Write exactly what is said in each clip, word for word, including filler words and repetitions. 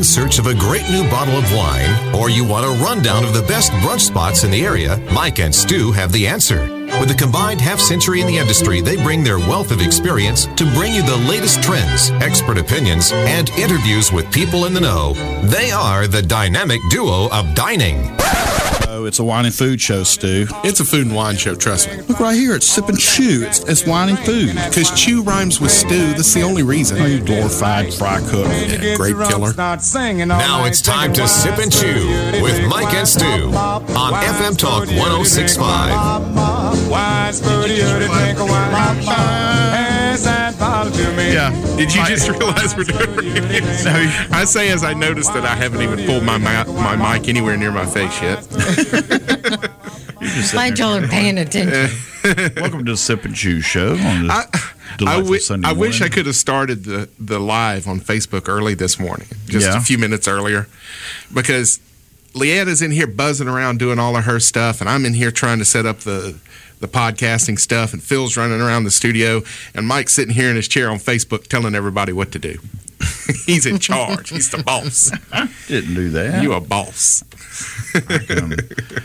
in search of a great new bottle of wine, or you want a rundown of the best brunch spots in the area, Mike and Stu have the answer. With a combined half century in the industry, they bring their wealth of experience to bring you the latest trends, expert opinions, and interviews with people in the know. They are the dynamic duo of dining. Oh, it's a wine and food show, Stu. It's a food and wine show, trust me. Look right here, it's Sip and Chew. It's, it's wine and food. Because chew rhymes with stew, that's the only reason. Oh, you glorified fry cook. Yeah, grape killer. Now it's time to Sip and Chew with Mike and Stu on F M Talk one oh six point five. Yeah. Did you just realize we're doing it? No, I say as I noticed that I haven't even pulled my ma- my mic anywhere near my face yet. Glad y'all are paying attention. Welcome to the Sip and Chew show on this I, delightful I, w- Sunday I morning. wish I could have started the, the live on Facebook early this morning, just Yeah. a few minutes earlier, because Leanna's in here buzzing around doing all of her stuff, and I'm in here trying to set up the the podcasting stuff, and Phil's running around the studio, and Mike's sitting here in his chair on Facebook telling everybody what to do. He's in charge. He's the boss. Didn't do that. You a boss. I can,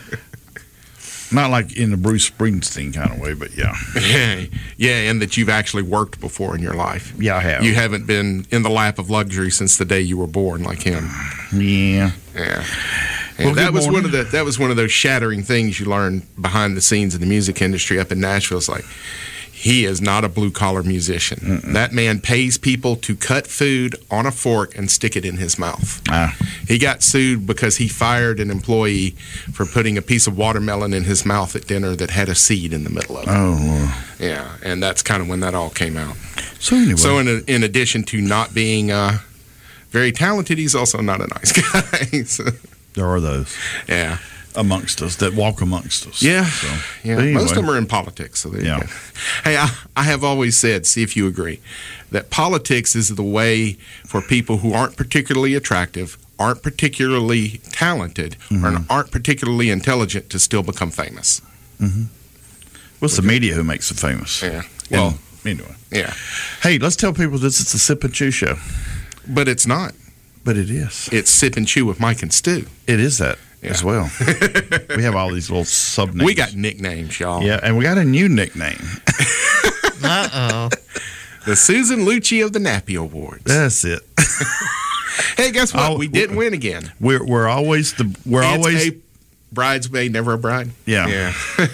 not like in the Bruce Springsteen kind of way, but yeah. Yeah, and that you've actually worked before in your life. Yeah, I have. You haven't been in the lap of luxury since the day you were born, like him. Yeah. Yeah. Well, that good was one morning. of the that was one of those shattering things you learn behind the scenes in the music industry up in Nashville. It's like, he is not a blue collar musician. Mm-mm. That man pays people to cut food on a fork and stick it in his mouth. Ah. He got sued because he fired an employee for putting a piece of watermelon in his mouth at dinner that had a seed in the middle of it. Oh, Lord. Yeah, and that's kind of when that all came out. So anyway. So in, a, in addition to not being uh, very talented, he's also not a nice guy. So, there are those. Yeah. Amongst us, that walk amongst us. Yeah. So, yeah. anyway. Most of them are in politics. So there Yeah. you go. Hey, I, I have always said, see if you agree, that politics is the way for people who aren't particularly attractive, aren't particularly talented, Mm-hmm. or aren't particularly intelligent to still become famous. Mm-hmm. Well, it's the media who makes it famous. Yeah. Well, And, anyway. yeah. Hey, let's tell people this is the Sip and Chew show. But it's not. But it is. It's Sip and Chew with Mike and Stu. It is that Yeah. as well. We have all these little sub names. We got nicknames, y'all. Yeah, and we got a new nickname. Uh-oh. The Susan Lucci of the Nappy Awards. That's it. Hey, guess what? Oh, we didn't win again. We're we're always the we're It's always a bridesmaid, never a bride. Yeah. Yeah.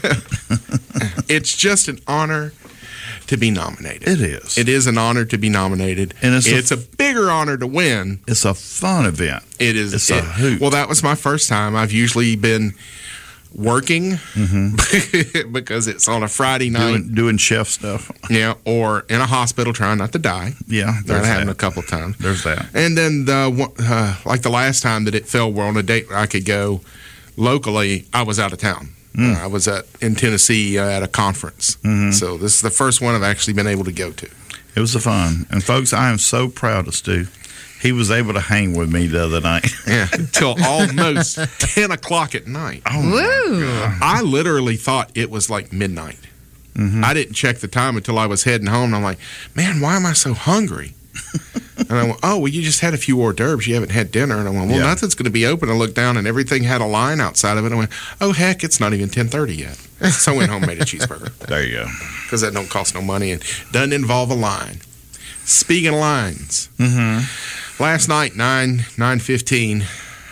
It's just an honor to be nominated. It is. It is an honor to be nominated. And it's a- it's a, bigger honor to win. It's a fun event. It is. It's it, a hoot. Well, that was my first time. I've usually been working because it's on a Friday night. Doing, doing chef stuff. Yeah, or in a hospital trying not to die. Yeah, That there's happened that. a couple times. There's that. And then the one- uh, like the last time that it fell, we're on a date where I could go locally. I was out of town. Mm. Uh, I was at in Tennessee uh, at a conference. Mhm. So this is the first one I've actually been able to go to. It was a fun. And folks, I am so proud of Stu. He was able to hang with me the other night. Yeah, till almost ten o'clock at night. Oh, Woo! I literally thought it was like midnight. Mhm. I didn't check the time until I was heading home. And I'm like, man, why am I so hungry? And I went, oh, well, you just had a few hors d'oeuvres. You haven't had dinner. And I went, well, Yeah. nothing's going to be open. I looked down, and everything had a line outside of it. I went, oh, heck, it's not even ten thirty yet. So I went home and made a cheeseburger There you go. because that don't cost no money and doesn't involve a line. Speaking of lines, Mm-hmm. last night, nine, nine fifteen,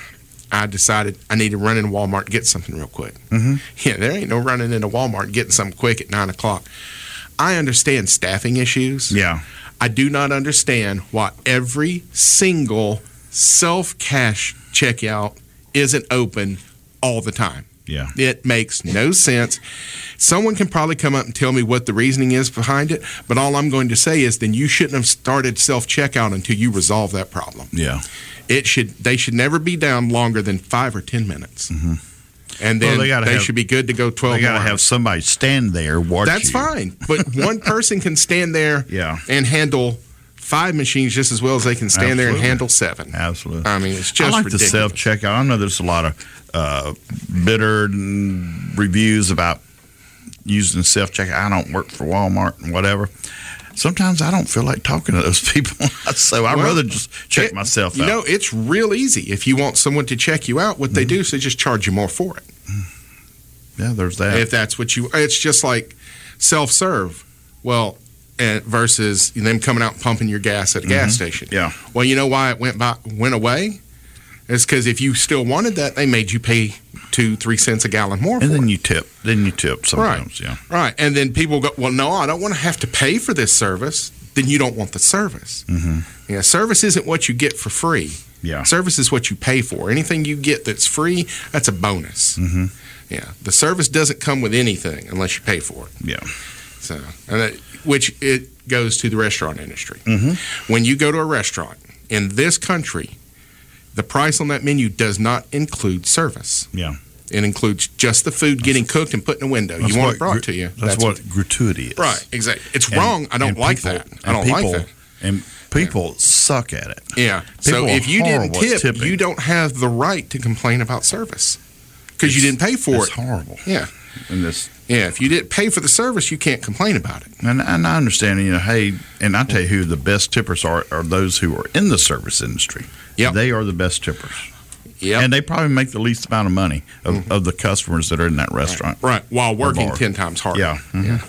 I decided I need to run into Walmart and get something real quick. Mm-hmm. Yeah, there ain't no running into Walmart and getting something quick at nine o'clock. I understand staffing issues. Yeah. I do not understand why every single self-cash checkout isn't open all the time. Yeah. It makes no sense. Someone can probably come up and tell me what the reasoning is behind it, but all I'm going to say is then you shouldn't have started self-checkout until you resolve that problem. Yeah. It should they should never be down longer than five or ten minutes. Mm-hmm. And then Well, they, they gotta have- should be good to go twelve They got to more have hours. somebody stand there watch That's you. fine. But one person can stand there Yeah. and handle five machines just as well as they can stand there and Absolutely. handle seven. Absolutely. I mean, it's just I like ridiculous. the self checkout. I know there's a lot of uh, bitter reviews about using self checkout. I don't work for Walmart and whatever. sometimes I don't feel like talking to those people, so I'd Well, rather just check it- myself You out. know, it's real easy. If you want someone to check you out, what they do is they just charge you more for it. Yeah, there's that. If that's what you, it's just like self-serve. Well, uh, versus them coming out and pumping your gas at a gas station. Yeah. Well, you know why it went by, went away? It's because if you still wanted that, they made you pay two, three cents a gallon more for And then it. you tip. Then you tip sometimes. Yeah. Right. And then people go, well, no, I don't want to have to pay for this service. Then you don't want the service. Mm-hmm. Yeah, service isn't what you get for free. Yeah. Service is what you pay for. Anything you get that's free, that's a bonus. Mm-hmm. Yeah. The service doesn't come with anything unless you pay for it. Yeah. So, and that, which it goes to the restaurant industry. Mm-hmm. When you go to a restaurant in this country, the price on that menu does not include service. Yeah. It includes just the food getting cooked and put in a window. That's you want what it brought gr- to you. That's, what gratuity is. Right, exactly. It's And- wrong. I don't and like people- that. I and don't people- like that. And people suck at it. Yeah. So People if you are didn't horrible at tip, tipping. you don't have the right to complain about service because you didn't pay for It's it. horrible. Yeah. And this, Yeah. If you didn't pay for the service, you can't complain about it. and, and I understand, you know, hey, and I tell you who the best tippers are are those who are in the service industry. Yep. They are the best tippers. Yeah. And they probably make the least amount of money of, of the customers that are in that restaurant. Right. While working bar. ten times harder. Yeah. Mhm.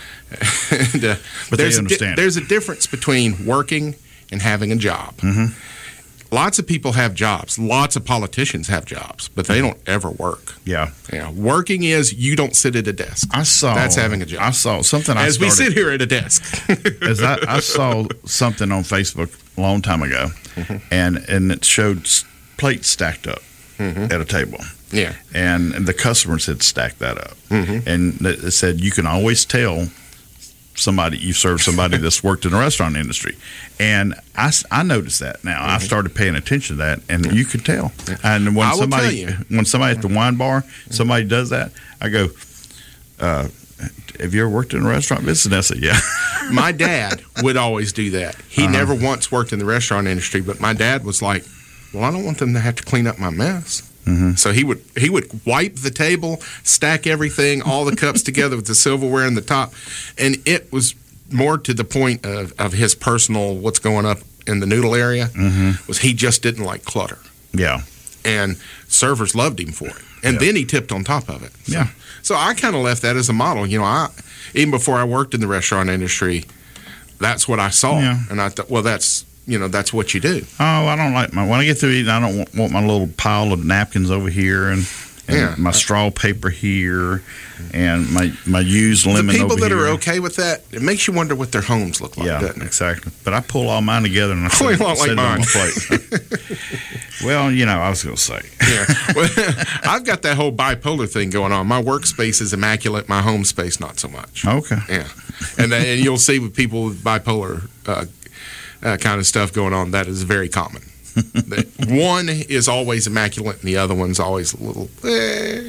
and, uh, But they there's, a di- understand it. there's a difference between working and having a job. Mhm. Lots of people have jobs. Lots of politicians have jobs, but they don't ever work. Yeah. Yeah, working is you don't sit at a desk. I saw That's having a job. I saw something I As we started, sit here at a desk. as I, I saw something on Facebook a long time ago, Mm-hmm. and and it showed s- plates stacked up Mm-hmm. at a table, Yeah. and the customers had stacked that up, Mm-hmm. and it said you can always tell somebody you serve somebody that's worked in the restaurant industry, and I, s- I noticed that now. I started paying attention to that, and you could tell. And when I will somebody tell you. when somebody at the wine bar somebody does that, I go. Uh, have you ever worked in a restaurant business? And I said, yeah. My dad would always do that. He Uh-huh. never once worked in the restaurant industry, but my dad was like, "Well, I don't want them to have to clean up my mess." Mhm. So he would he would wipe the table, stack everything, all the cups together with the silverware in the top, and it was more to the point of, of his personal what's going up in the noodle area Mhm. was he just didn't like clutter, Yeah. and servers loved him for it, and Yeah. then he tipped on top of it. So, Yeah. So I kind of left that as a model. You know, I even before I worked in the restaurant industry, that's what I saw, Yeah. and I thought, well, that's you know, that's what you do. Oh, I don't like my when I get through eating. I don't want, want my little pile of napkins over here and, and Yeah. my straw paper here and my my used lemon. the people over that here. are okay with that, it makes you wonder what their homes look like, Yeah, doesn't it? exactly. But I pull all mine together and I Well, set, you want like set it on mine. my plate. Well, you know, I was going to say. Yeah. Well, I've got that whole bipolar thing going on. My workspace is immaculate. My home space, not so much. Okay. Yeah. And, then, and you'll see with people with bipolar uh, uh, kind of stuff going on, that is very common. That one is always immaculate and the other one's always a little eh,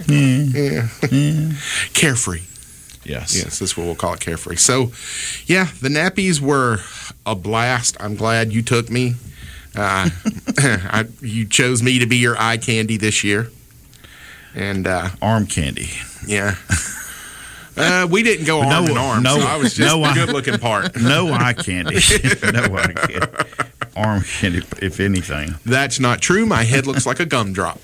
yeah. carefree. Yes. Yes, that's what we'll call it, carefree. So, yeah, the nappies were a blast. I'm glad you took me. Uh, I, you chose me to be your eye candy this year. And, uh, Arm candy. yeah. Uh, we didn't go arm No- in arm, no- so I was just no the eye- good-looking part. No eye candy. No eye candy. Arm candy, if anything. That's not true. My head looks like a gumdrop.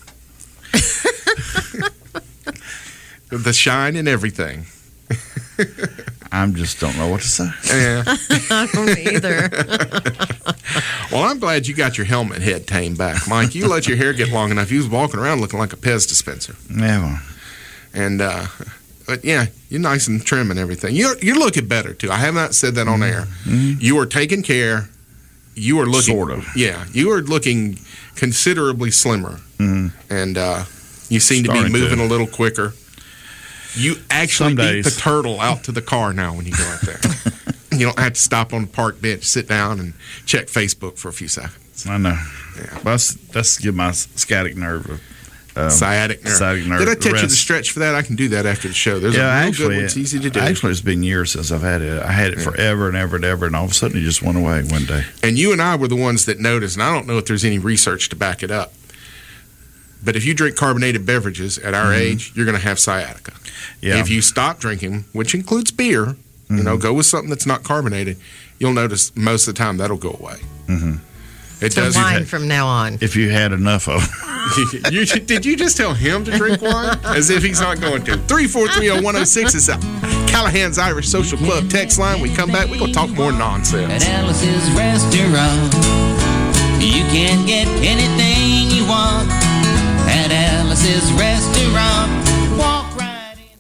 The shine and everything. I just don't know what to say. Yeah. I don't either. Well, I'm glad you got your helmet head tamed back, Mike. You let your hair get long enough. You was walking around looking like a Pez dispenser. Yeah. Well, And, uh, but yeah, you're nice and trim and everything. You're, you're looking better, too. I have not said that on air. You are taking care. You are looking. Sort of. Yeah. You are looking considerably slimmer. mhm. And uh, you seem to be Starting moving to. a little quicker. You actually Some beat days. the turtle out to the car now when you go out there. You don't have to stop on the park bench, sit down, and check Facebook for a few seconds. I know. Yeah. Well, that's, that's give my sciatic nerve. a, Um, Sciatic nerve. sciatic nerve Did I touch you the rest. stretch for that? I can do that after the show. There's Yeah, a real actually, good one. It's easy to do. Actually, it's been years since I've had it. I had it forever and ever and ever, and all of a sudden it just went away one day. And you and I were the ones that noticed, and I don't know if there's any research to back it up, but if you drink carbonated beverages at our age, you're going to have sciatica. Yeah. If you stop drinking, which includes beer, You know, go with something that's not carbonated. You'll notice most of the time that'll go away. Mm-hmm. It So does. wine from now on. If you had enough of it. you, did you just tell him to drink wine? As if he's not going to. three four three oh one oh six is Callahan's Irish Social Club text line. We come back, we're going to talk more nonsense. At Alice's Restaurant, you can get anything you want. At Alice's Restaurant, walk right in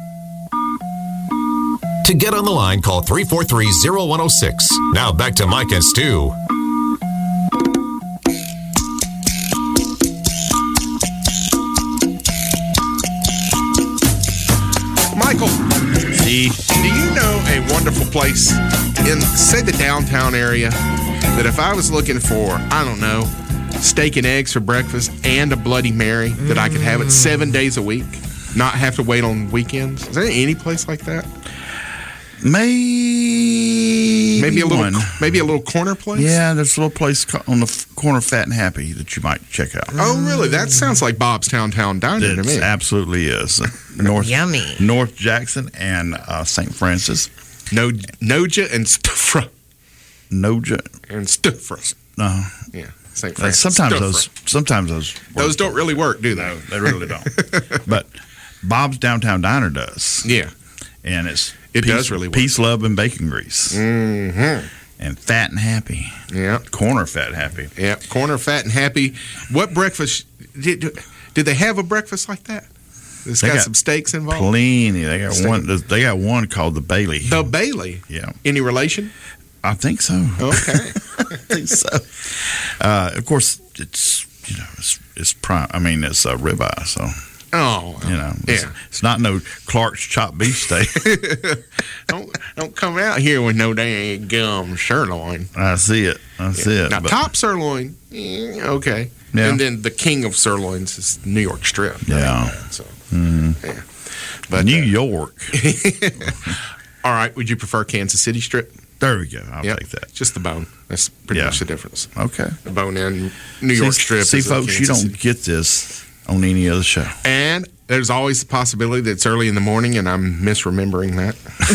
it. To get on the line, call three four three oh one oh six. Now back to Mike and Stu. Michael, do you know a wonderful place in, say, the downtown area that if I was looking for, I don't know, steak and eggs for breakfast and a Bloody Mary, that I could have it seven days a week, not have to wait on weekends? Is there any place like that? Maybe, Maybe a little, one. maybe a little corner place. Yeah, there's a little place co- on the f- corner of Fat and Happy that you might check out. Oh, really? That sounds like Bob's Towntown Diner to It me. absolutely is. North Yummy. North Jackson and uh, Saint Francis. No, Noja and Stufra Noja. and Stufra. No, Yeah, Saint uh, Francis. sometimes Stufra. those. Sometimes those. Those don't really work, do they? No, they really don't. But Bob's Downtown Diner does. Yeah. And it's It peace, does really work. peace, love, and bacon grease, Mm-hmm. and Fat and Happy. Yeah. Corner Fat and Happy. Yeah. Corner Fat and Happy. What breakfast did did they have a breakfast like that? It's They got, got some steaks involved. Plenty. They got Steak. one. They got one called the Bailey. The Bailey. Yeah, Any relation? I think so. Okay. I think so. Uh, of course, it's you know it's it's prime. I mean, it's a ribeye, so Oh. you know, it's, Yeah. it's not no Clark's chopped beef steak. don't don't come out here with no dang gum sirloin. I see it. I see it. Now but- top sirloin, eh, okay. Yeah. And then the king of sirloins is New York strip. Yeah. So Mhm. yeah. But New uh, York. all right, would you prefer Kansas City strip? There we go. I'll Yep. take that. Just the bone. That's pretty Yeah. much the difference. Okay. The bone in New York see, strip. See, is a folks, you Kansas don't City. get this on any other show. And there's always the possibility that it's early in the morning and I'm misremembering that.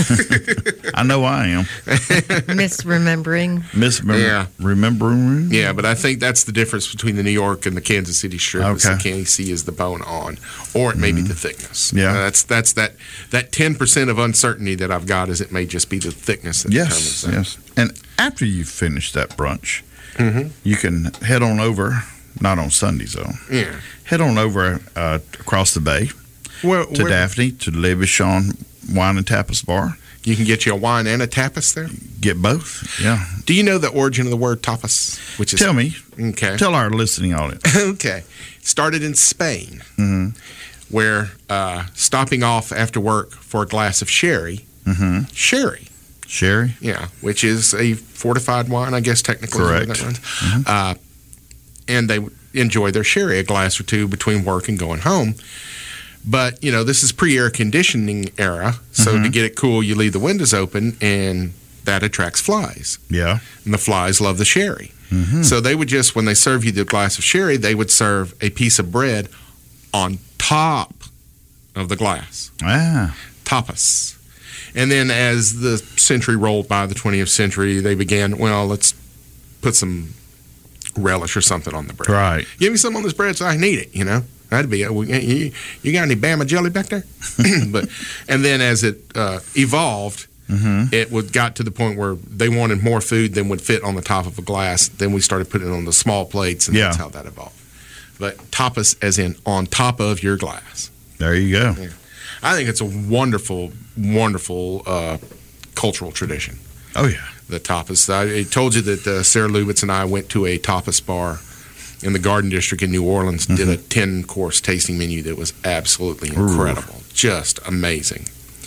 I know I am. Misremembering. Misremember. Yeah. Remembering. Yeah, but I think that's the difference between the New York and the Kansas City strip. Is Okay. the K C is the bone on, or it may be the thickness. Yeah. Uh, that's that's that that ten percent of uncertainty that I've got is it may just be the thickness that Yes. determines that. Yes. And after you finish that brunch, Mhm. you can head on over. Not on Sundays though. Yeah. Head on over uh, across the bay Where, to where- Daphne to Le Bichon Wine and Tapas Bar. you can get you a wine and a tapas there. Get both. Yeah. Do you know the origin of the word tapas? Which is Tell me. Okay. Tell our listening audience. Okay. Started in Spain, Mm-hmm. where uh, stopping off after work for a glass of sherry, Mm-hmm. sherry, Sherry. yeah, which is a fortified wine, I guess technically. is what Correct. that runs. Uh, and they would enjoy their sherry, a glass or two between work and going home. But, you know, this is pre-air conditioning era, so to get it cool, you leave the windows open, and that attracts flies. Yeah. And the flies love the sherry. So they would just, when they serve you the glass of sherry, they would serve a piece of bread on top of the glass. Ah. Tapas. And then as the century rolled by, the twentieth century, they began, well, let's put some relish or something on the bread. Right. Give me some on this bread so I can eat it, you know. That'd be, you, you got any Bama jelly back there? But and then as it uh, evolved, Mm-hmm. it would got to the point where they wanted more food than would fit on the top of a glass. Then we started putting it on the small plates, and Yeah. that's how that evolved. But tapas, as in on top of your glass. There you go. I think it's a wonderful, wonderful uh, cultural tradition. Oh yeah. The tapas. I, I told you that uh, Sarah Lubitz and I went to a tapas bar in the Garden District in New Orleans. Did a ten course tasting menu that was absolutely incredible, just amazing.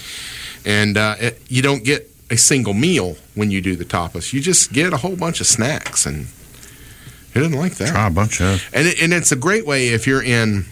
And uh, it, you don't get a single meal when you do the tapas. You just get a whole bunch of snacks, and who doesn't like that? Try a bunch of. And it, and it's a great way if you're in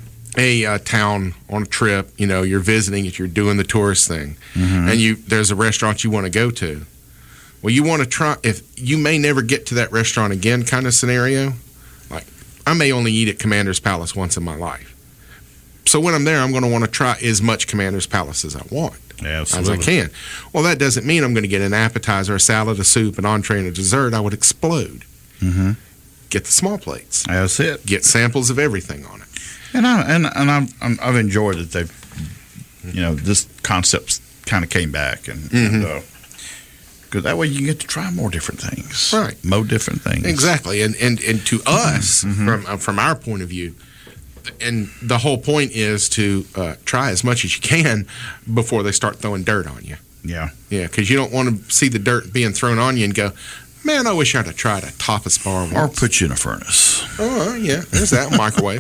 a uh, town on a trip, you know, you're visiting, if you're doing the tourist thing, and you there's a restaurant you want to go to. Well, you want to try, if you may never get to that restaurant again kind of scenario, like I may only eat at Commander's Palace once in my life. So when I'm there, I'm going to want to try as much Commander's Palace as I want. Yeah, as I absolutely. can. Well, that doesn't mean I'm going to get an appetizer, a salad, a soup, an entree, and a dessert. I would explode. Mm-hmm. Get the small plates. That's it. Get samples of everything on it. And I and and I'm, I'm, I've enjoyed that they've, you know, this concept kind of came back, and because Mm-hmm. uh, that way you get to try more different things, Right. More different things, Exactly. And and, and to us, Mm-hmm. from uh, from our point of view, and the whole point is to uh, try as much as you can before they start throwing dirt on you. Yeah, Yeah, because you don't want to see the dirt being thrown on you and go, man, I wish I'd have tried a tapas bar once. or put you in a furnace. Oh, yeah, there's that microwave.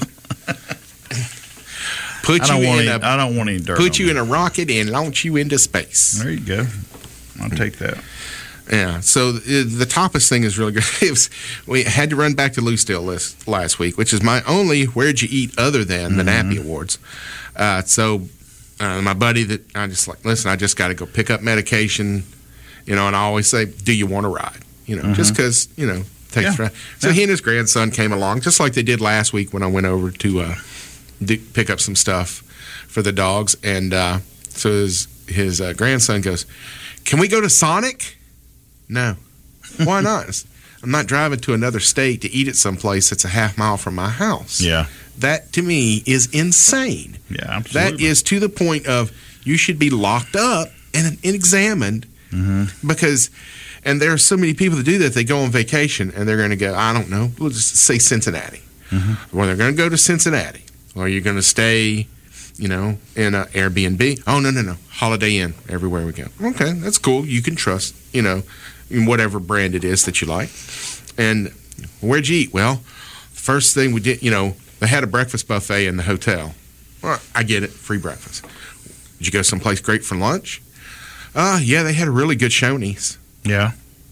Put I don't you want in any, a I don't want any dirt. put on you me. in a rocket and launch you into space. There you go. I'll take that. Yeah, so the, the tapas thing is really good. It was, we had to run back to Lucedale list last week, which is my only where'd you eat other than the Nappy Awards. Uh, so uh, my buddy that I just like, listen, I just got to go pick up medication, you know, and I always say, do you want to ride? You know, just because, you know, takes Yeah. ride. So Yeah. he and his grandson came along, just like they did last week when I went over to uh, do, pick up some stuff for the dogs. And uh, so his, his uh, grandson goes, can we go to Sonic? No. Why not? I'm not driving to another state to eat at some place that's a half mile from my house. Yeah, That, to me, is insane. yeah, absolutely. That is to the point of you should be locked up and, and examined Mm-hmm. because, and there are so many people that do that. They go on vacation and they're going to go, I don't know, we'll just say Cincinnati. Mm-hmm. Well, they're going to go to Cincinnati. Or you're going to stay, you know, in an Airbnb. Oh, no, no, no. Holiday Inn everywhere we go. Okay, that's cool. You can trust, you know, in whatever brand it is that you like. And where'd you eat? Well, first thing we did, you know, they had a breakfast buffet in the hotel. Well, I get it, free breakfast. Did you go someplace great for lunch? Uh, yeah, they had a really good Shoney's. Yeah,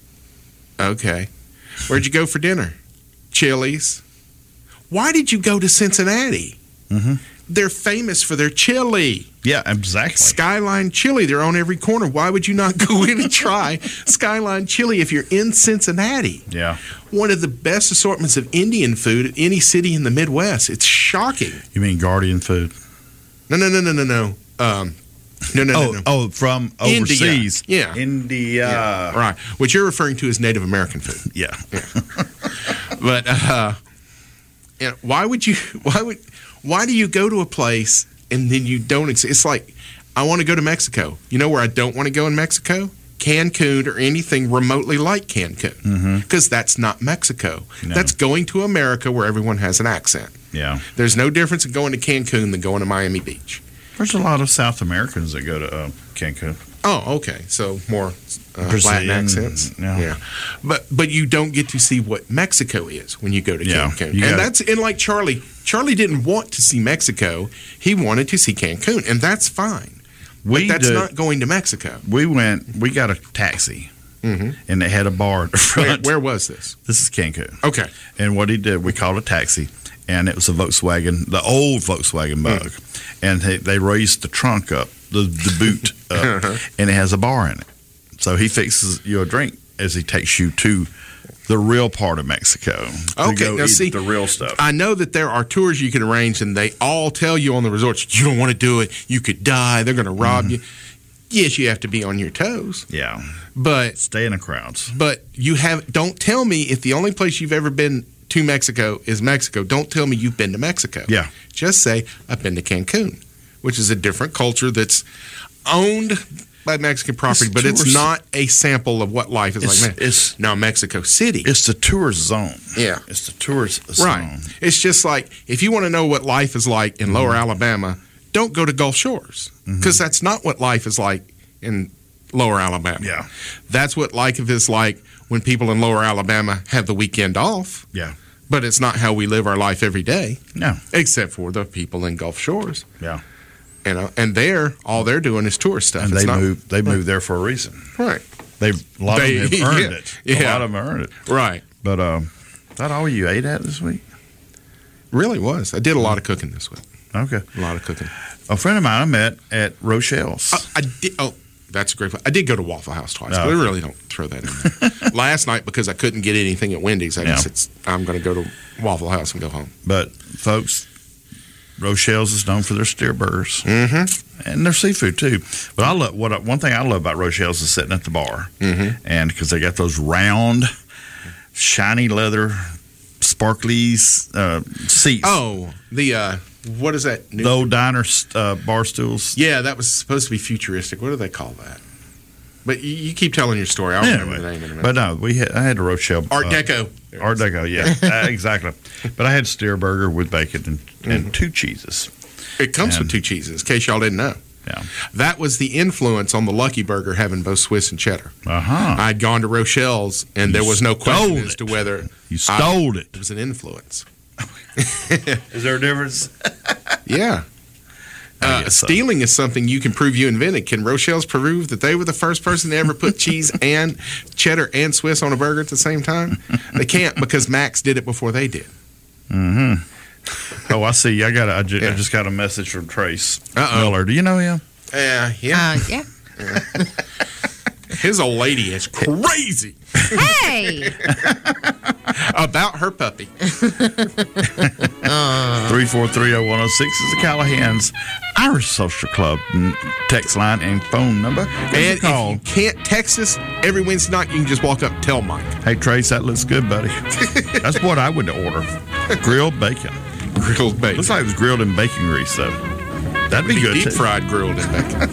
Okay. Where'd you go for dinner? Chili's. Why did you go to Cincinnati? Mhm. They're famous for their chili. yeah, exactly. Skyline Chili, they're on every corner. Why would you not go in and try Skyline Chili if you're in Cincinnati? Yeah, One of the best assortments of Indian food at any city in the Midwest. It's shocking. you mean Guardian food? No, no, no, no, no, no. Um, no, no, oh, no, no. oh, from India. overseas. Yeah. India. Yeah, right. What you're referring to is Native American food. Yeah. But uh, you know, why would you? Why would? Why do you go to a place and then you don't? Ex- it's like I want to go to Mexico. You know where I don't want to go in Mexico? Cancun or anything remotely like Cancun, because that's not Mexico. No. That's going to America where everyone has an accent. Yeah. There's no difference in going to Cancun than going to Miami Beach. There's a lot of South Americans that go to uh, Cancun. Oh, okay. So more uh, Brazilian, Latin accents. yeah. But but you don't get to see what Mexico is when you go to Yeah, Cancun. you And gotta- that's and like Charlie, Charlie didn't want to see Mexico. He wanted to see Cancun, and that's fine. We But that's did- not going to Mexico. We went. We got a taxi, Mhm. and they had a bar at the Where, front. where was this? This is Cancun. Okay. And what he did, we called a taxi, and it was a Volkswagen, the old Volkswagen Bug, and they, they raised the trunk up, the, the boot up, and it has a bar in it. So he fixes you a drink as he takes you to the real part of Mexico. to Okay, go now eat see, the real stuff. I know that there are tours you can arrange, and they all tell you on the resorts, you don't want to do it. You could die. They're going to rob you. Yes, you have to be on your toes, yeah, but stay in the crowds. but you have. Don't tell me if the only place you've ever been to Mexico is Mexico. Don't tell me you've been to Mexico. Yeah. Just say I've been to Cancun, which is a different culture that's owned by Mexican property, It's but it's tourist- not a sample of what life is It's, like. Man, it's now Mexico City. it's the tourist zone. Yeah. it's the tourist zone. Right. It's just like if you want to know what life is like in Lower Alabama, don't go to Gulf Shores because that's not what life is like in Lower Alabama. Yeah. That's what life is like when people in Lower Alabama have the weekend off, Yeah, but it's not how we live our life every day, no, except for the people in Gulf Shores. yeah, You know, and there, all they're doing is tourist stuff. and It's they not- moved. They moved there for a reason. Right. They a lot They- of them have earned yeah, it. A yeah. lot of them earned it. Right. But um, is that all you ate at this week? Really was. I did a lot of cooking this week. Okay. A lot of cooking. A friend of mine I met at Rochelle's. Uh, I did. Oh, that's a great. I did go to Waffle House twice. Oh, but we okay. really don't throw that in there. Last night, because I couldn't get anything at Wendy's, I Yeah. just it's, I'm going to go to Waffle House and go home. But folks, Rochelle's is known for their steer burgers mm-hmm. and their seafood too. But I love what I, one thing I love about Rochelle's is sitting at the bar, mm-hmm. and because they got those round, shiny leather, sparkly uh, seats. Oh, the uh, what is that? New- the old diner uh, bar stools. Yeah, that was supposed to be futuristic. What do they call that? But you, you keep telling your story. I'll Anyway, remember the name in a minute. but no, we had, I had a Rochelle Art uh, Deco. Art Deco, yeah, uh, exactly. But I had steer burger with bacon and, and Mm-hmm. two cheeses. It comes And- with two cheeses, in case y'all didn't know. Yeah. That was the influence on the Lucky Burger having both Swiss and cheddar. Uh huh. I'd gone to Rochelle's, and You there was no question stole as it. to whether You stole I, it. it was an influence. Is there a difference? Yeah. I Uh, guess so. stealing is something you can prove you invented. Can Rochelle's prove that they were the first person to ever put cheese and cheddar and Swiss on a burger at the same time? They can't because Max did it before they did. Oh, I see. I got. A, I, ju- Yeah. I just got a message from Trace Uh-oh. Miller. Do you know him? Uh, yeah. Uh, yeah. His old lady is crazy Hey! about her puppy. Three four three zero one zero six is the Callahan's Irish Social Club n- text line and phone number. Give us And a call. if you can't text us every Wednesday night, you can just walk up and tell Mike. Hey Trace, that looks good, buddy. That's what I would order. Grilled bacon. Grilled bacon. Looks like it was grilled in bacon grease, though. That'd be good. Deep too. fried grilled in bacon.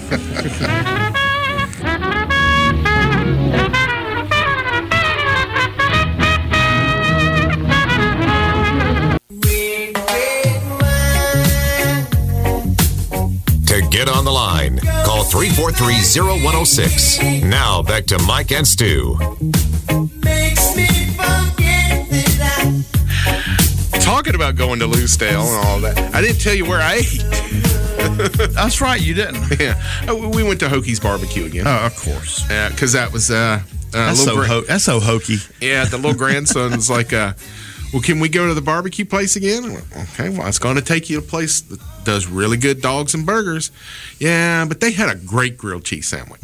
To get on the line, call three four three, zero one zero six. Now back to Mike and Stu. Talking about going to Loosedale and all that, I didn't tell you where I ate. That's right, you didn't. Yeah, Uh, we went to Hokey's Barbecue again. Oh, of course. Because that was uh, uh, That's little so, gra- ho- that's so hokey. yeah, the little grandson was like, uh, "Well, can we go to the barbecue place again?" I went, okay, well, it's going to take you to a place that does really good dogs and burgers. Yeah, but they had a great grilled cheese sandwich.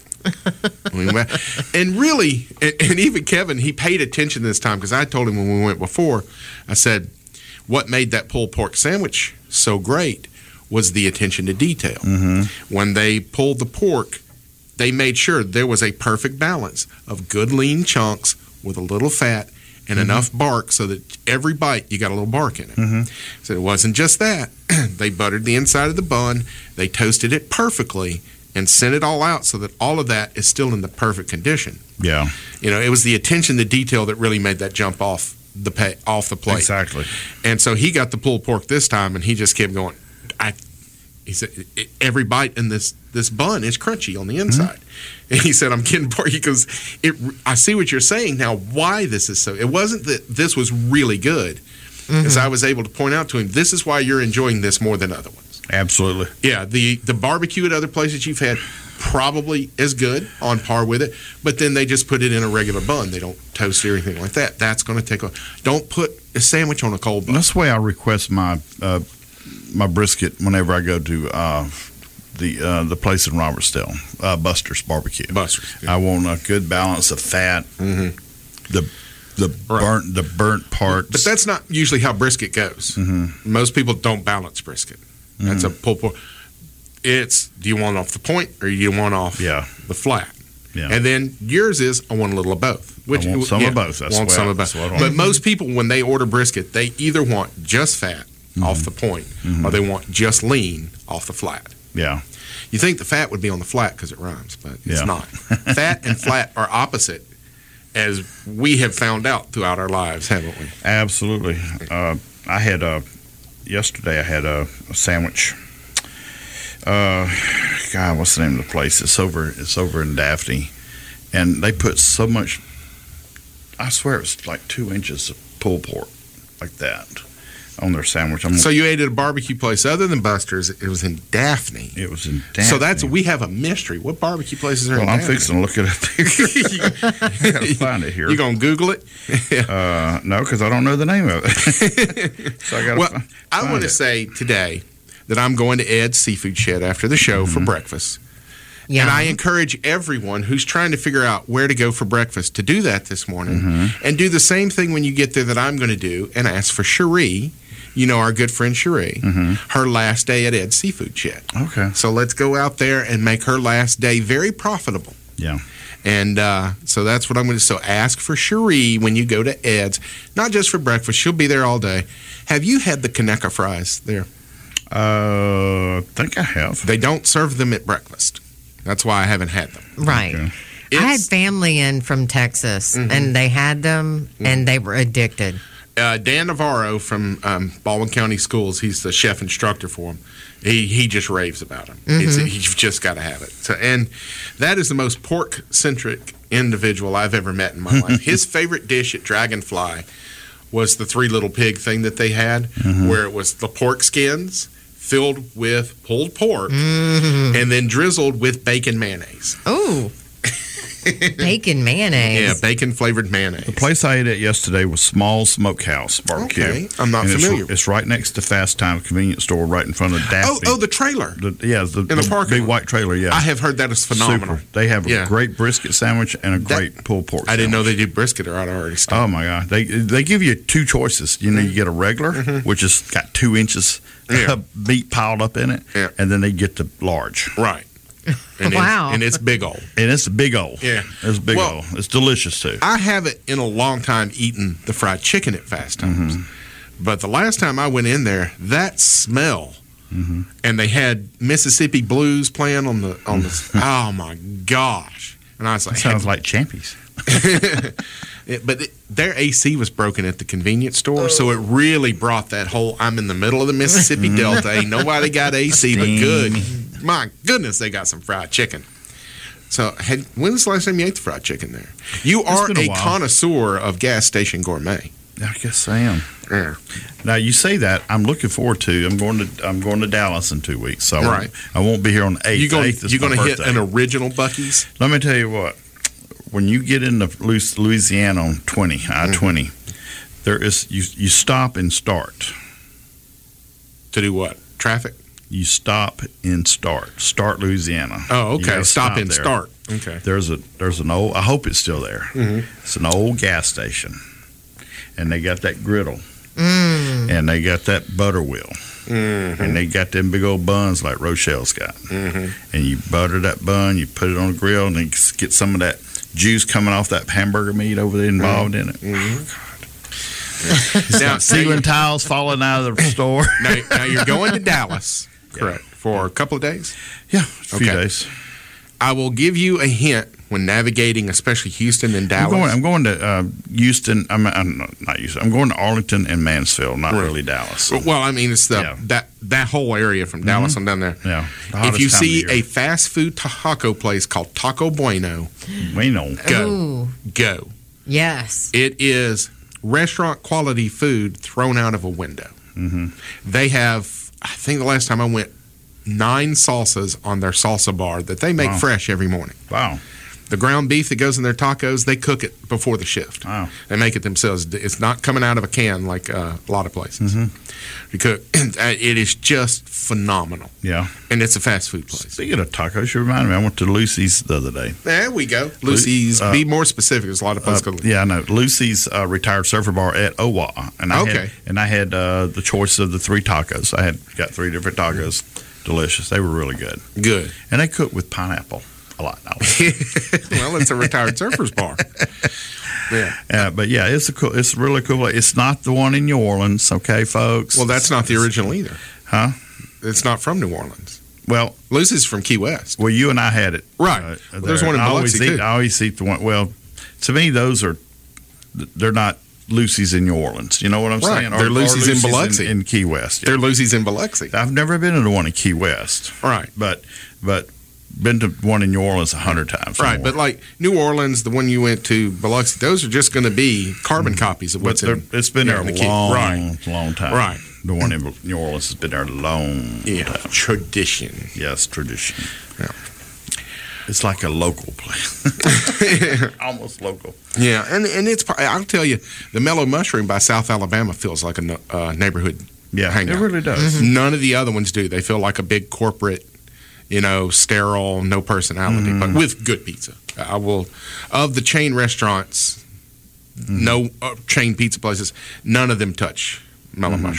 We went- and really, and, and even Kevin, he paid attention this time because I told him when we went before, I said, what made that pulled pork sandwich so great was the attention to detail. When they pulled the pork, they made sure there was a perfect balance of good lean chunks with a little fat and enough bark so that every bite you got a little bark in it. So it wasn't just that. They buttered the inside of the bun, they toasted it perfectly, and sent it all out so that all of that is still in the perfect condition. Yeah, You know, it was the attention to detail that really made that jump off the pay, off the plate. exactly. And so he got the pulled pork this time, and he just kept going. I, he said, "E- every bite in this this bun is crunchy on the inside. And he said, I'm getting pork. He goes, it, I see what you're saying now, why this is so. It wasn't that this was really good, because I was able to point out to him, this is why you're enjoying this more than other ones. Absolutely. Yeah, the, the barbecue at other places you've had probably is good, on par with it, but then they just put it in a regular bun. They don't toast it or anything like that. That's going to take a. Don't put a sandwich on a cold bun. That's the way I request my uh, my brisket whenever I go to uh, the uh, the place in Robertsdale, uh, Buster's Barbecue. Buster's, yeah. I want a good balance of fat, the the Right. burnt the burnt parts. But that's not usually how brisket goes. Mm-hmm. Most people don't balance brisket. That's a pulled pork. It's, do you want it off the point or do you want off Yeah. the flat? Yeah. And then yours is, I want a little of both. Which, I want some yeah, of both. That's want what some I- of that's both. what I want. But most people, when they order brisket, they either want just fat Mm-hmm. off the point or they want just lean off the flat. yeah, You think the fat would be on the flat because it rhymes, but it's Yeah. not. Fat and flat are opposite, as we have found out throughout our lives, haven't we? absolutely. Uh, I had a yesterday. I had a, a sandwich. Uh, God, what's the name of the place? It's over. It's over in Daphne, and they put so much. I swear it was like two inches of pulled pork, like that, on their sandwich. I'm, So you ate at a barbecue place other than Buster's. It was in Daphne. it was in Daphne. So that's we have a mystery. What barbecue places are Well, in I'm Daphne? fixing to look it up. I gotta find it here. You gonna Google it? Uh, no, because I don't know the name of it. So I got. Well, I want to say today that I'm going to Ed's Seafood Shed after the show Mm-hmm. for breakfast. Yeah. And I encourage everyone who's trying to figure out where to go for breakfast to do that this morning. Mm-hmm. And do the same thing when you get there that I'm going to do and ask for Cherie. you know our good friend Cherie, Mm-hmm. her last day at Ed's Seafood Shed. Okay. So let's go out there and make her last day very profitable. Yeah. And uh, so that's what I'm going to. So ask for Cherie when you go to Ed's, not just for breakfast. She'll be there all day. Have you had the Conecuh fries there? Uh, I think I have. They don't serve them at breakfast. That's why I haven't had them. Right. Okay. I had It's- family in from Texas, Mhm. and they had them, and they were addicted. Uh, Dan Navarro from um, Baldwin County Schools, he's the chef instructor for them. He he just raves about them. It's, you've just got to have it. So, and that is the most pork centric individual I've ever met in my life. His favorite dish at Dragonfly was the Three Little Pig thing that they had, where it was the pork skins filled with pulled pork and then drizzled with bacon mayonnaise. Oh, bacon mayonnaise. Yeah, bacon flavored mayonnaise. The place I ate at yesterday was Small Smokehouse Barbecue. Okay, I'm not And it's- familiar. It's, right next to Fast Time convenience store, right in front of Oh, Daphne. oh, the trailer. the, yeah, the, the the parking big lot. white trailer. Yeah, I have heard that is phenomenal. Super. They have a Yeah. great brisket sandwich and a great pulled pork. I didn't know sandwich. they did brisket, or I'd already started. Oh my god! They they give you two choices. You know, you get a regular, which has got two inches Yeah. of meat piled up in it, Yeah. and then they get the large, Right. And Wow. It's, and it's big old. and it's a big old. Yeah. it's big Well- old. It's delicious too. I haven't in a long time eaten the fried chicken at Fast Times. But the last time I went in there, that smell, and they had Mississippi Blues playing on the on the. Oh my gosh! And I was like, Sounds like Champies. It- but it, their A C was broken at the convenience store, so it really brought that whole. I'm in the middle of the Mississippi Delta. Ain't nobody got A C, but good. My goodness, they got some fried chicken. So, had, when was the last time you ate the fried chicken there? You are been a a, while. connoisseur of gas station gourmet. I guess I am. Yeah. Now you say that, I'm looking forward to. I'm going to I'm going to Dallas in two weeks, so I won't- Right. I won't be here on the eighth. You going eighth is you my going to hit birthday. an original Buc-ee's? Let me tell you what. When you get into Louis- Louisiana on twenty, I twenty, there is you you stop and start. To do what? Traffic? You stop and start. Start Louisiana. Oh, You okay. gotta Stop and there. start. Okay. There's a there's an old. I hope it's still there. It's an old gas station, and they got that griddle, and they got that butter wheel, and they got them big old buns like Rochelle's got. And you butter that bun, you put it on the grill, and then get some of that juice coming off that hamburger meat over there involved in it. Now, Ceiling tiles falling out of the store. now, now you're going to Dallas, correct? For a couple of days. Yeah, a few Okay. days. I will give you a hint when navigating, especially Houston and I'm Dallas. going, I'm going to uh, Houston. I'm, I'm not, not Houston. I'm going to Arlington and Mansfield, not Right. really Dallas. Well, I mean, it's the Yeah. that that whole area from Dallas on down there. Yeah. the If hottest you time see of the year. a fast food taco place called Taco Bueno, we know. go, Ooh, go. yes. It is restaurant quality food thrown out of a window. Mm-hmm. They have, I think the last time I went, nine salsas on their salsa bar that they make Wow. fresh every morning. Wow. The ground beef that goes in their tacos, they cook it before the shift. Wow. They make it themselves. It's not coming out of a can like uh, a lot of places. You cook, it is just phenomenal, Yeah. and it's a fast food place. Speaking of tacos, you reminded me. I went to Lucy's the other day. There we go. Lucy's. uh, be more specific. There's a lot of Uh, places. called- yeah, I know. Lucy's uh, retired surfer bar at Owa, and I Okay. had, and I had uh, the choice of the three tacos. I had got three different tacos. Delicious. They were really good, Good. and they cook with pineapple a lot. Now. Well, it's a retired surfers bar. Yeah. Uh, but yeah, it's a cool. It's really cool. It's not the one in New Orleans, okay, folks. Well, that's not the original either. Huh? It's not from New Orleans. Well, Lucy's from Key West. well, you and I had it. Right. Uh, Well, there's there. one in I always Biloxi, eat. too. I always eat the one. Well, to me, those are. They're not Lucy's in New Orleans. You know what I'm Right. saying? They're Lucy's in Biloxi. in, in Key West. Yeah. They're Lucy's in Biloxi. I've never been to the one in Key West, Right. but but been to one in New Orleans a hundred times. or Right, more. but like New Orleans, the one you went to, Biloxi, those are just going to be carbon copies of But what's they're- in. it's been yeah, there in a the key. long, Right. long time. Right. The one in New Orleans has been there a long Yeah, time. tradition. Yes, tradition. Yeah. It's like a local place, almost local. Yeah, and and it's. I'll tell you, the Mellow Mushroom by South Alabama feels like a no- uh, neighborhood. Yeah, hangout. it really does. None of the other ones do. They feel like a big corporate, you know, sterile, no personality, but with good pizza. I will, of the chain restaurants, no uh, chain pizza places, none of them touch Mellow Mushroom.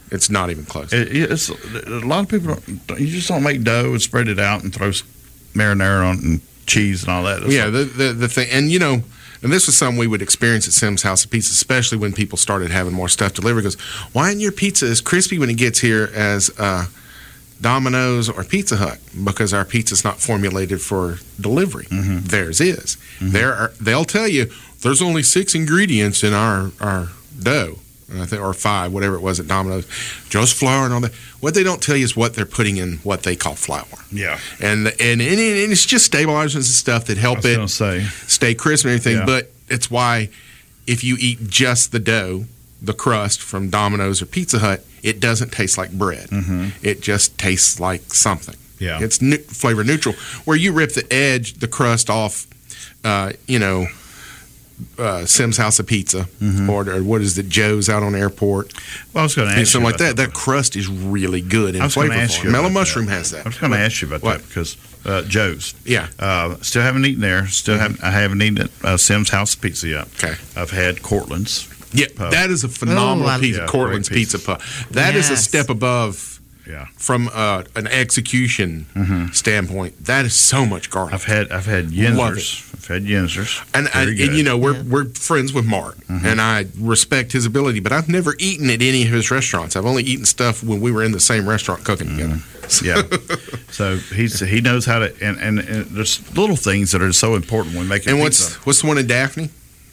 It's not even close. It, it's a lot of people. Don't, you just don't make dough and spread it out and throw marinara on and cheese and all that. That's yeah, like, the, the the thing, and you know, and this was something we would experience at Sim's House of Pizza, especially when people started having more stuff delivered. Goes, why isn't your pizza as crispy when it gets here as uh, Domino's or Pizza Hut? Because our pizza's not formulated for delivery. Mm-hmm. Theirs is. Mm-hmm. There are, they'll tell you there's only six ingredients in our our dough. I think, or five, whatever it was at Domino's, just flour and all that. What they don't tell you is what they're putting in what they call flour. Yeah, and and and it's just stabilizers and stuff that help it say. stay crisp and everything. Yeah. But it's why if you eat just the dough, the crust from Domino's or Pizza Hut, it doesn't taste like bread. Mm-hmm. It just tastes like something. Yeah, it's nu- flavor neutral. Where you rip the edge, the crust off, uh, you know. Uh, Sim's House of Pizza, mm-hmm. or, or what is it, Joe's out on Airport. Well, I was going to ask you something like that. that. That crust is really good and I was going to ask flavorful. you Mellow about Mushroom that. has that. I was going to ask you about what? that because uh, Joe's. Yeah. Uh, still haven't eaten there. Still mm-hmm. haven't. I haven't eaten at uh, Sim's House of Pizza yet. Okay. I've had Cortland's. Yeah, Pub. that is a phenomenal Ooh, pizza. yeah, Cortland's Pizza Pub. That yes. is a step above. Yeah. From uh, an execution mm-hmm. standpoint, that is so much garlic. I've had I've had Yinzers. I've had Yinzers. And, I, and you know we're yeah. we're friends with Mark, mm-hmm. and I respect his ability. But I've never eaten at any of his restaurants. I've only eaten stuff when we were in the same restaurant cooking mm-hmm. together. Yeah. So he's he knows how to and, and, and there's little things that are so important when making. And pizza. what's what's the one in Daphne?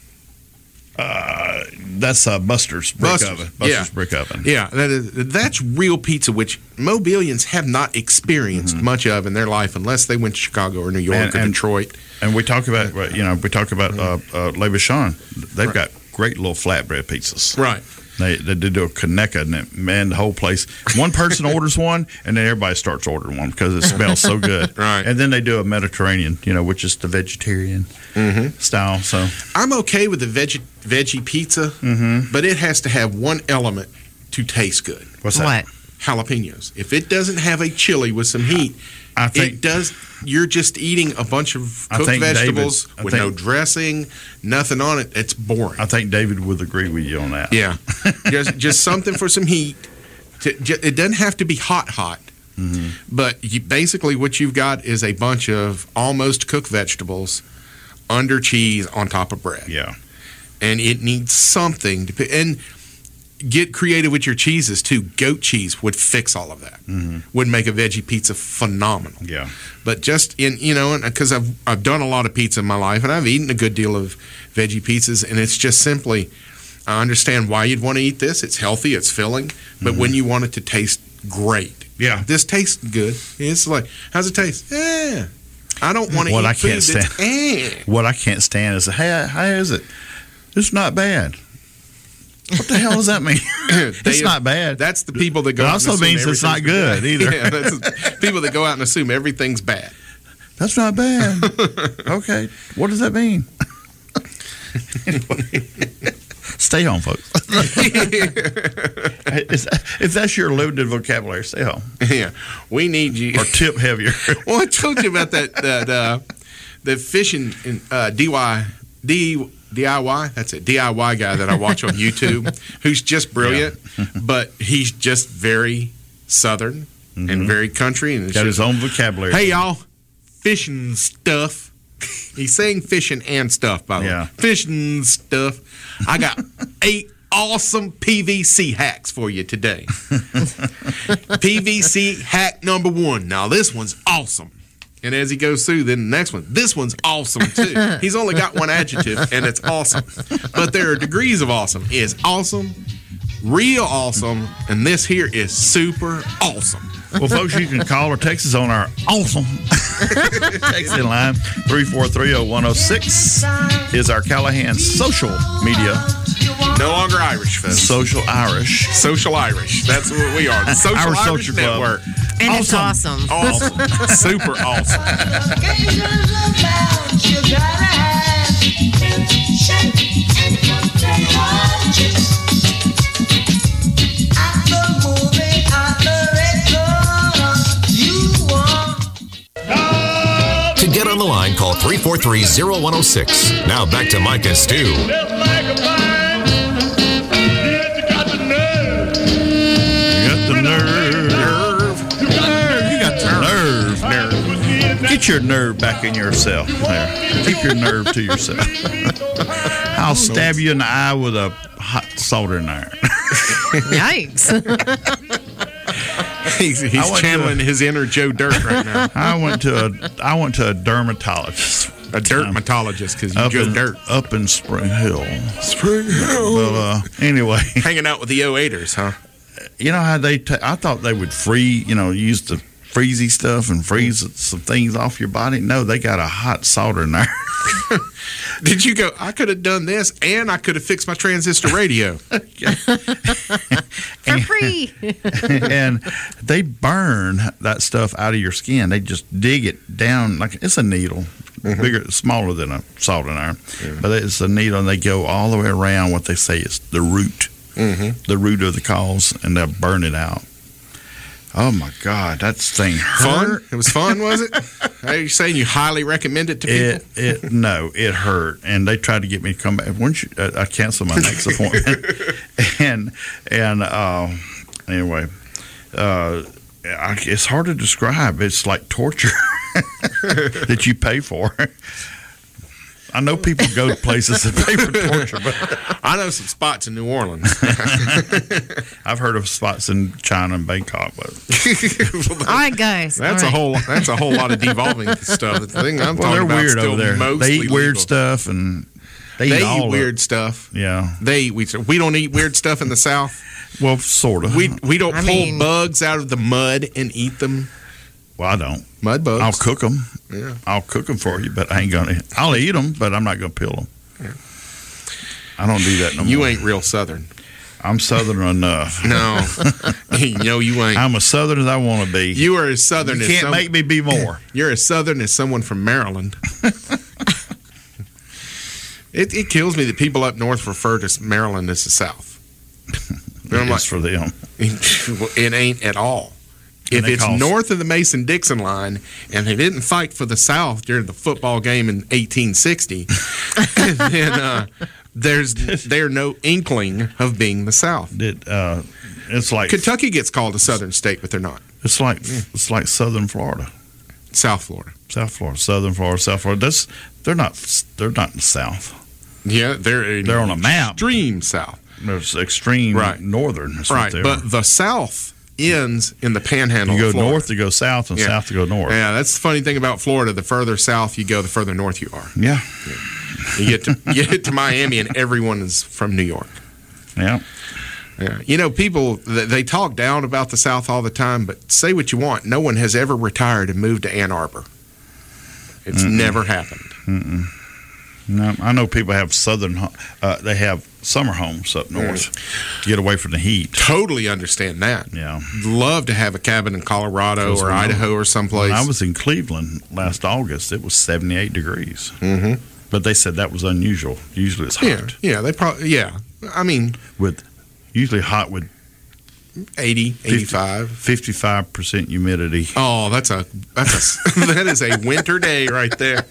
Uh, that's uh, Buster's brick Buster's. oven. Buster's yeah. brick oven. Yeah, that is, that's real pizza, which Mobilians have not experienced mm-hmm. much of in their life unless they went to Chicago or New York and, or and, Detroit. And we talk about, you know, we talk about uh, uh, Le Bichon. They've right. got great little flatbread pizzas. Right. They, they do a Coneca, and it, man, the whole place. One person orders one, and then everybody starts ordering one because it smells so good. Right. And then they do a Mediterranean, you know, which is the vegetarian mm-hmm. style. So I'm okay with the veggie veggie pizza, mm-hmm. but it has to have one element to taste good. What's that? What? Jalapenos. If it doesn't have a chili with some heat, I think it does. You're just eating a bunch of cooked vegetables David, with think, no dressing, nothing on it. It's boring. I think David would agree with you on that. Yeah, just just something for some heat. To, it doesn't have to be hot, hot. Mm-hmm. But you, basically, what you've got is a bunch of almost cooked vegetables under cheese on top of bread. Yeah, and it needs something to and. Get creative with your cheeses too. Goat cheese would fix all of that. Mm-hmm. Would make a veggie pizza phenomenal. Yeah. But just in you know, because I've I've done a lot of pizza in my life, and I've eaten a good deal of veggie pizzas, and it's just simply, I understand why you'd want to eat this. It's healthy, it's filling, but mm-hmm. when you want it to taste great, yeah, this tastes good. It's like, how's it taste? Yeah. I don't want to what eat I food can't stand. that's eh. What I can't stand is, hey, how is it? It's not bad. What the hell does that mean? It's not bad. That's the people that go it out also and assume means it's not good either. Yeah, that's people that go out and assume everything's bad. That's not bad. Okay. What does that mean? Stay home, folks. if, if that's your limited vocabulary, stay home. Yeah. We need you. Or tip heavier. Well, I told you about that, that uh, the fishing in, uh, D Y D D I Y, that's it, D I Y guy that I watch on YouTube, who's just brilliant, yeah. but he's just very Southern mm-hmm. and very country. And got just, his own vocabulary. Hey, y'all, fishing stuff. He's saying fishing and stuff, by the yeah. way. Fishing stuff. I got eight awesome P V C hacks for you today. P V C hack number one. Now, this one's awesome. And as he goes through, then the next one, this one's awesome too. He's only got one adjective, and it's awesome. But there are degrees of awesome. It's awesome, real awesome, and this here is super awesome. Well, folks, you can call or text us on our awesome text in line. three four three oh one oh six is our Callahan social media. No longer Irish, folks. Social Irish. Social Irish. That's what we are. The Social our Irish social Network. Club. And awesome. it's awesome. Awesome. Super awesome. To get on the line, call three four three oh one oh six. Now back to Mike and Stu. Get your nerve back in yourself. There. Keep your nerve to yourself. I'll stab you in the eye with a hot soldering iron. Yikes. He's, he's channeling to, his inner Joe Dirt right now. I went to a I went to a dermatologist. A dermatologist, because you up Joe in, Dirt. Up in Spring Hill. Spring Hill. But, uh, anyway. Hanging out with the oh eighters, huh? You know how they, ta- I thought they would free, you know, use the freezy stuff and freeze some things off your body. No, they got a hot soldering iron. Did you go, I could have done this and I could have fixed my transistor radio? For free. And they burn that stuff out of your skin. They just dig it down like it's a needle, mm-hmm. bigger, smaller than a soldering iron. Mm-hmm. But it's a needle, and they go all the way around what they say is the root, mm-hmm. the root of the cause, and they'll burn it out. Oh my God, that thing hurt. Fun? It was fun, was it? Are you saying you highly recommend it to people? It, it no, it hurt, and they tried to get me to come back. Once you, uh, I canceled my next appointment, and and uh, anyway, uh, I, it's hard to describe. It's like torture that you pay for. I know people go to places that pay for torture, but I know some spots in New Orleans. I've heard of spots in China and Bangkok, but all right, guys. That's all a right. whole that's a whole lot of devolving stuff. The thing I'm well, talking they're about weird still over there. mostly They eat weird legal. stuff, and they, They eat, all eat weird of, stuff. Yeah, they eat weird stuff. We don't eat weird stuff in the South. Well, sort of. We we don't I pull mean- bugs out of the mud and eat them. Well, I don't. Mud bugs. I'll cook them. Yeah. I'll cook them for you, but I ain't gonna. I'll eat them, but I'm not gonna peel them. Yeah. I don't do that no You more. ain't real Southern. I'm Southern enough. No, no, you ain't. I'm as Southern as I want to be. You are as Southern You as can't some, make me be more. You're as Southern as someone from Maryland. it, it kills me that people up north refer to Maryland as the South. But I'm It's like, for them. it ain't at all. And If they it's call- north of the Mason-Dixon line and they didn't fight for the South during the football game in eighteen sixty, then uh, there's there's no inkling of being the South. It, uh, it's like Kentucky gets called a Southern state, but they're not. it's like it's like Southern Florida, South Florida. South Florida, Southern Florida, South Florida. That's they're not they're not in the South. Yeah, they're They're on a map. Extreme South. There's extreme Right. northern. That's Right, what they but are. the South ends in the Panhandle. You go of Florida. north to go south, and Yeah. south to go north. Yeah, that's the funny thing about Florida. The further south you go, the further north you are. Yeah, You get to you get to Miami, and everyone is from New York. yeah. Yeah, you know, people th- they talk down about the South all the time, but say what you want, no one has ever retired and moved to Ann Arbor. It's Mm-mm. never happened. Mm-mm. No, I know people have southern. ho- Uh, they have summer homes up north to get away from the heat. Totally understand that. Yeah. Love to have a cabin in Colorado Because or when I- Idaho or someplace. When I was in Cleveland last August, it was seventy-eight degrees. mm-hmm. But they said that was unusual. Usually it's Yeah, hot yeah, they probably yeah. I mean, with usually hot with eighty, eighty-five. fifty-five percent humidity. Oh, that's a that's a that is a winter day right there.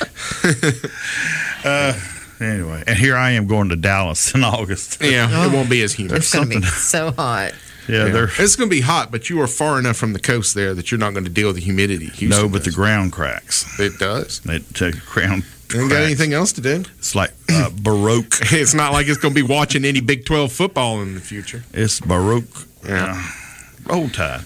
Uh, anyway, and here I am going to Dallas in August. Yeah, it won't be as humid. It's going to be something. so hot. Yeah, Yeah. they're It's going to be hot, but you are far enough from the coast there that you're not going to deal with the humidity. Houston no, but the does. ground cracks. it does. They the ground. Ain't got cracks. anything else to do. It's like uh, baroque. It's not like it's going to be watching any Big twelve football in the future. It's baroque. Yeah. Uh, old tide.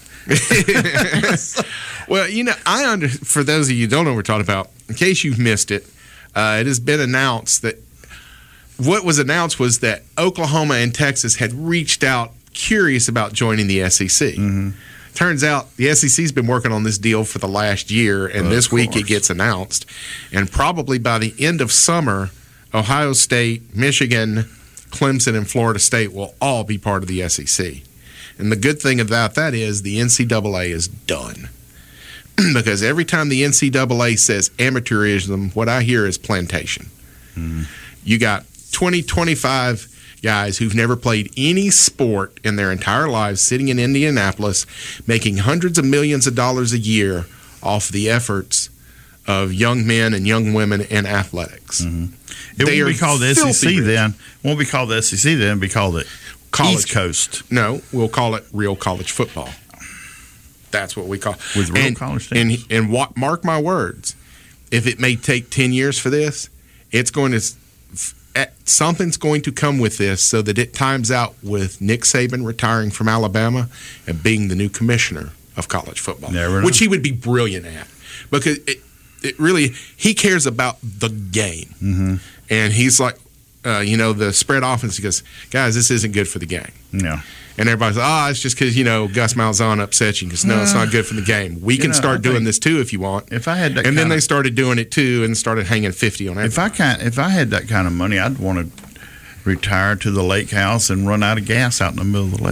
Well, you know, I under for those of you who don't know what we're talking about, in case you've missed it, uh, it has been announced that what was announced was that Oklahoma and Texas had reached out curious about joining the S E C. Mm-hmm. Turns out the S E C's been working on this deal for the last year, and Of this week it course. gets announced. And probably by the end of summer, Ohio State, Michigan, Clemson, and Florida State will all be part of the S E C. And the good thing about that is the N C double A is done. Because every time the N C double A says amateurism, what I hear is plantation. Mm. You got twenty, twenty-five guys who've never played any sport in their entire lives sitting in Indianapolis making hundreds of millions of dollars a year off the efforts of young men and young women in athletics. Mm-hmm. It They won't are be called the S E filthy C rich. then. Won't be called the S E C then. Be called the College. East Coast. No, we'll call it real college football. That's what we call With real and, college and teams. and what, mark my words, if it may take ten years for this, it's going to something's going to come with this so that it times out with Nick Saban retiring from Alabama and being the new commissioner of college football, Never know. which he would be brilliant at, because it, it really he cares about the game, Mm-hmm. and he's like, uh, you know, the spread offense. He goes, guys, this isn't good for the game. Yeah. And everybody's like, oh, it's just because, you know, Gus Malzahn upset you. Because, no, it's not good for the game. We You can know, start I doing think this, too, if you want. If I had that And then kind they of- started doing it, too, and started hanging fifty on If everything. I can, if I had that kind of money, I'd want to retire to the lake house and run out of gas out in the middle of the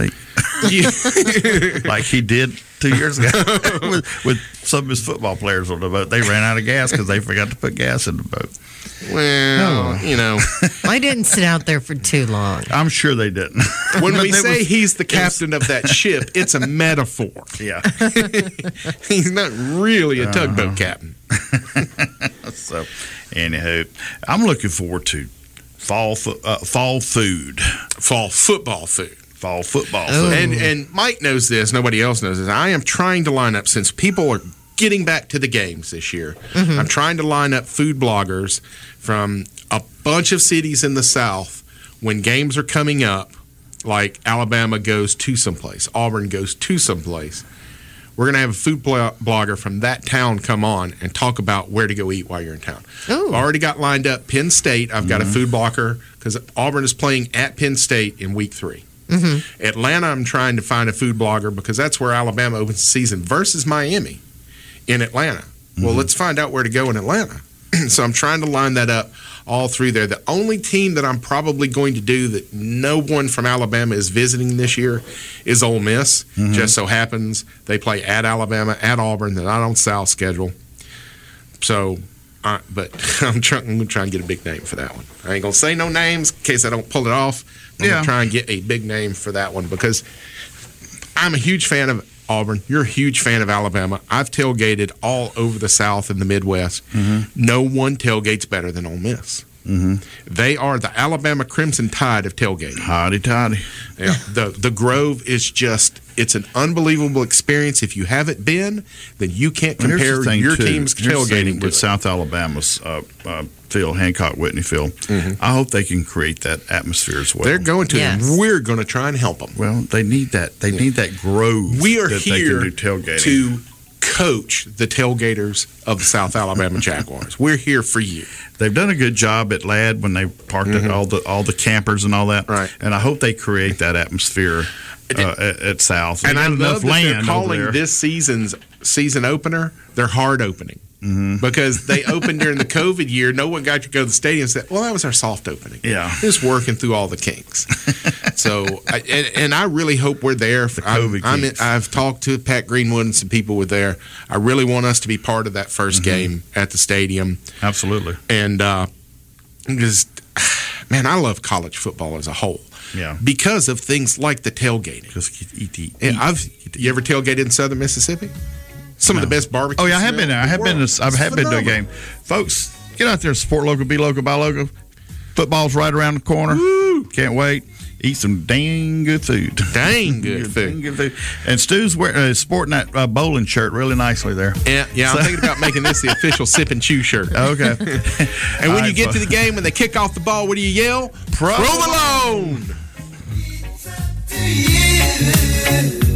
lake, like he did two years ago with, with some of his football players on the boat. They ran out of gas because they forgot to put gas in the boat. Well, you know, I didn't sit out there for too long. I'm sure they didn't. when But we it say was- he's the captain of that ship, it's a metaphor. yeah. He's not really Uh-huh. a tugboat captain. So, anyhow, I'm looking forward to fall fo- uh, fall food, Fall football food. fall football Oh. food. And and Mike knows this. Nobody else knows this. I am trying to line up, since people are getting back to the games this year. I'm trying to line up food bloggers from a bunch of cities in the South when games are coming up, like Alabama goes to someplace, Auburn goes to someplace. We're going to have a food blo- blogger from that town come on and talk about where to go eat while you're in town. Ooh. I've already got lined up Penn State. I've got a food blogger because Auburn is playing at Penn State in week three. Atlanta, I'm trying to find a food blogger because that's where Alabama opens the season versus Miami in Atlanta. Well, let's find out where to go in Atlanta. So I'm trying to line that up all through there. The only team that I'm probably going to do that no one from Alabama is visiting this year is Ole Miss. Just so happens they play at Alabama, at Auburn. They're not on South schedule. So, uh, but I'm trying, I'm going to try and get a big name for that one. I ain't going to say no names in case I don't pull it off. I'm Yeah. going to try and get a big name for that one because I'm a huge fan of Auburn. You're a huge fan of Alabama. I've tailgated all over the South and the Midwest. No one tailgates better than Ole Miss. Mm-hmm. They are the Alabama Crimson Tide of tailgating. Hotty toddy. Yeah, the the Grove is just, it's an unbelievable experience. If you haven't been, then you can't Well, here's compare the thing, your too. team's Here's the thing tailgating to with it. South Alabama's uh, uh, field, Hancock Whitney Field. I hope they can create that atmosphere as well. They're going to, Yes. and we're going to try and help them. well, they need that. They need that grove. We are that here they can do tailgating. to coach the tailgaters of the South Alabama Jaguars. We're here for you. They've done a good job at Ladd when they parked at all the all the campers and all that. Right. And I hope they create that atmosphere uh, at, at South. They And got I enough love that they're land over calling there. this season's season opener their hard opening. Mm-hmm. Because they opened during the COVID year. No one got to go to the stadium and said, well, that was our soft opening. Yeah. Just working through all the kinks. So, I, and, and I really hope we're there. For, I'm, COVID I'm in, kinks. I've talked to Pat Greenwood and some people were there. I really want us to be part of that 1st Mm-hmm. game at the stadium. Absolutely. And uh, just, man, I love college football as a whole. Yeah. Because of things like the tailgating. Just eat, eat, And eat. I've you ever tailgated in Southern Mississippi? Some of the best barbecue. Oh yeah, I have been there. I have been. To, I have been to a phenomenal. game, folks. Get out there, and support local, be local, buy local. Football's right around the corner. Woo! Can't wait. Eat some dang good food. Dang good Dang food. good food. And Stu's wearing, uh, sporting that uh, bowling shirt really nicely there. Yeah, yeah. I'm thinking about making this the official sip and chew shirt. Okay. And when you get to the game, when they kick off the ball, what do you yell? Provolone! Provolone!